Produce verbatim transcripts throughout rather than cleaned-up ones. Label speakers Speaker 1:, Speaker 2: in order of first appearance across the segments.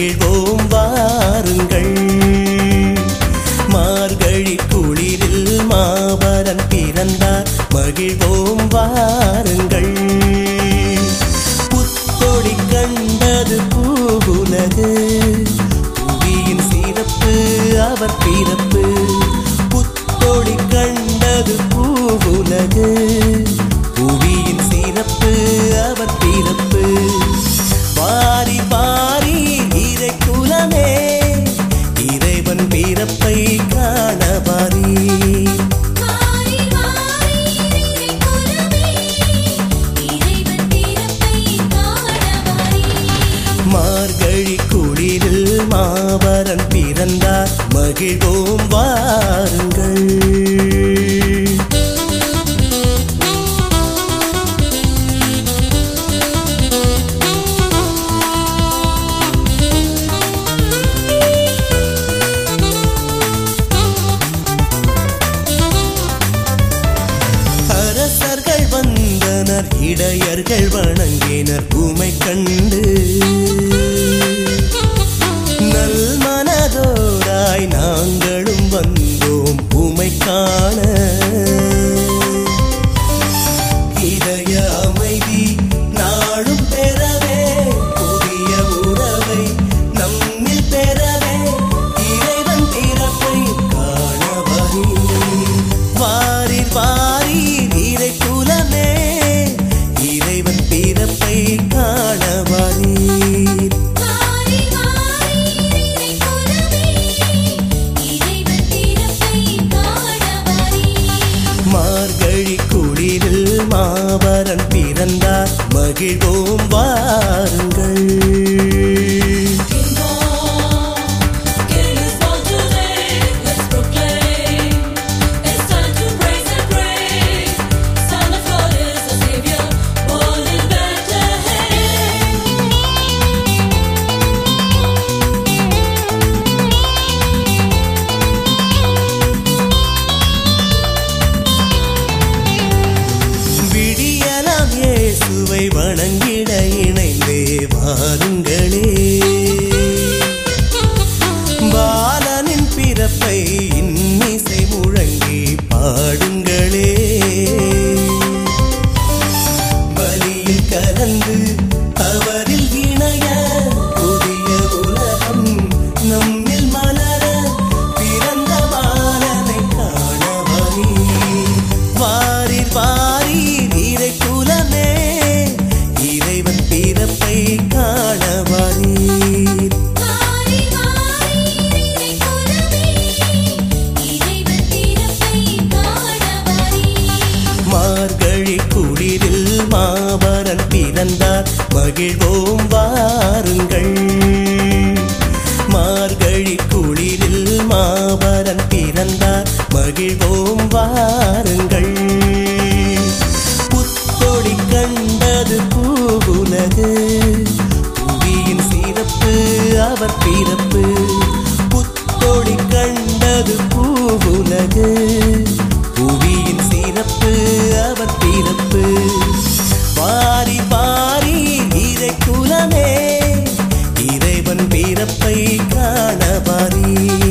Speaker 1: மகிழ்வோம் வாருங்கள். மார்கழி குளிரில் மாபரன் பிறந்தார், மகிழ்வோம் வாருங்கள். புத்தொளி கண்டது பூவுலகு, புவியின் சிறப்பு அவர் பிறப்பு. புத்தொளி கண்டது பூவுலகு, புவியின் சிறப்பு அவர் பிறப்பு. பாரி பாரி இறை குலமே, இறைவன் பிறப்பை காண பாரி. மார்கழி குளிரில் மாபரன் பிறந்தார், மகிழ்வோம் வாருங்கள். அரசர்கள் வந்தனர், இடையர்கள் வணங்கினர் உமை கண்டு. நல் மனதோராய் நாங்களும் வந்தோம் உமை காண. இதய அமைதி நாளும் பெறவே, புதிய உறவை நம்மில் பெறவே, இறைவன் பிறப்பை காண வரி. வாரீர் வாரீர் இறை குலமே, இறைவன் பிறப்பை காண வரீர். மார்கழி குளிரில் மாபரன் பிறந்தார், மகிழ்வோம் வாருங்கள். இயேசுவை வணங்கிட இணைந்தே வாருங்களே. பாலனின் பிறப்பை இன்னிசை முழங்கி பாடுங்களே. பலியில் கலந்து அவரில் இணைய, புதிய உலகம் நம்மில் மலர, பிறந்த பாலனை காண வரி. வாரீர் வாரீர் இறை குலமே, இறைவன் பிறப்பை காண வரீர். மார்கழி குளிரில் மாபரன் பிறந்தார், மகிழ்வோம் வாருங்கள். மார்கழி குளிரில் மாபரன் பிறந்தார், மகிழ்வோம் வாருங்கள். புத்தொளி கண்டது பூவுலகு, புவியின் சிறப்பு அவர் பிறப்பு. புத்தொளி கண்டது பூவுலகு, புவியின் சிறப்பு அவர் பிறப்பு. பாரி பாரி இறை குலமே, இறைவன் பிறப்பை காண பாரி.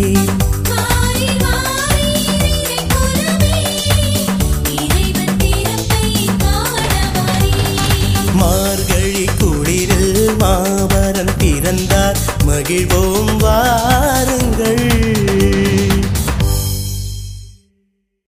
Speaker 1: மார்கழி குளிரில் மாபரன் பிறந்தார், மகிழ்வோம் வாருங்கள்.